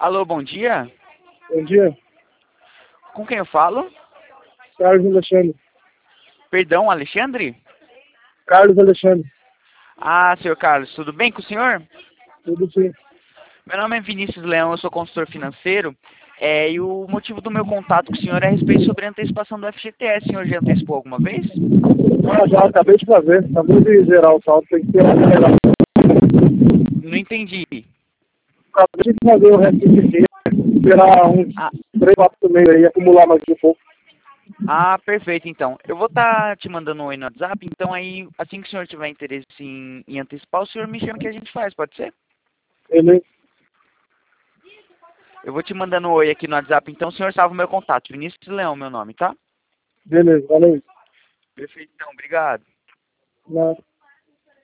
Alô, bom dia. Bom dia, Com quem eu falo? Carlos Alexandre. Perdão, Alexandre? Carlos Alexandre, Ah, senhor Carlos, tudo bem com o senhor? tudo sim. Meu nome é Vinícius Leão, eu sou consultor financeiro. E o motivo do meu contato com o senhor é a respeito sobre a antecipação do FGTS. O senhor já antecipou alguma vez? Já acabei de fazer, acabei de zerar o saldo, tem que ter uma melhor. Não entendi. Acabei de fazer o resto do dia, esperar uns Ah, 3, 4 meses aí, acumular mais um pouco. perfeito, então. Eu vou estar te mandando um oi no WhatsApp, então aí, assim que o senhor tiver interesse em antecipar, o senhor me chama que a gente faz, pode ser? Beleza? Eu vou te mandando um oi aqui no WhatsApp, então o senhor salva o meu contato. Vinícius Leão, meu nome, tá? Beleza, valeu. Perfeito, então, obrigado. Nada.